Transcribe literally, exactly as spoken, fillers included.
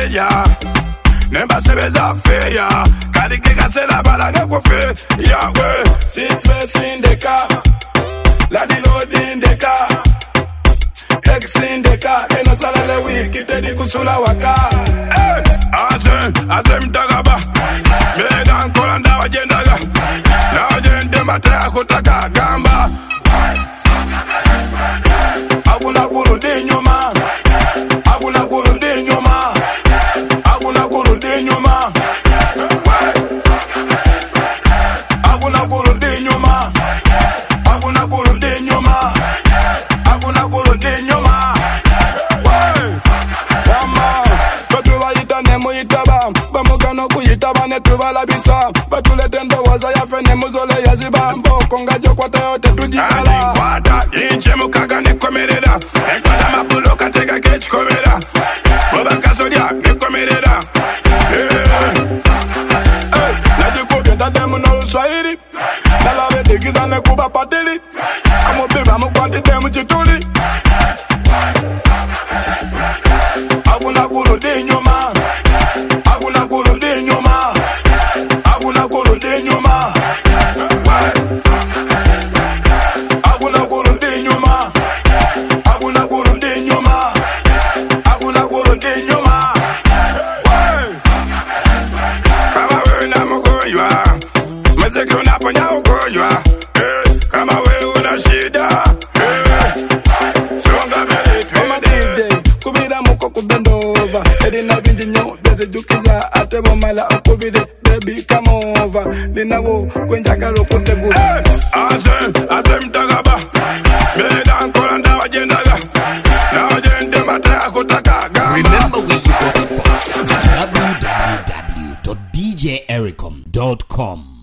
feya Nemba sebeza feya Kadike kasela balaga kwa fe Yahweh Sitwe sindeka Ladilo dindeka Ex indeka Eno salale wiki tedi kusula waka Azem, azem tagaba Medan kolanda wajendaga Na wajende matea kutaka gamba Aguna kurudi nyuma Aguna kurudi nyuma Aguna kurudi nyuma Aguna kurudi nyuma Aguna kurudi nyuma Aguna kurudi nyuma Wama Batuwa yita nemu yitaba Bamugano kuyitaba netuba labisa Batulete ndowaza ya fene muzole ya ziba Mboko ngajo kwa tayote tujibala Andikwada inche mukaga nekomerera Ekwada mabulo katega kechi komera Boba kasodia nekomerera Najikubye ndademu no uswahili Nalawe digiza nekuba patili Amubiba mukwandi demu chituli Aguna kurudi nyuma Aguna kurudi nyuma Aguna kurudi nyuma Aguna kurudi nyuma Aguna kurudi nyuma Aguna kurudi nyuma Kama wewe na mgonjwa Mziki unaponya ugonjwa Kama wewe una shida Songa mbele twende Kubira muko kubendova Edina bindi nyo Beze jukiza Atebo mala okubide Baby come over Ninawo kwenja karo kuntegu Azem, azem tagaba Medan kolanda wajendaga Na wajende matea kutaka gamba Remember where you got it from w w w dot d j ericom dot com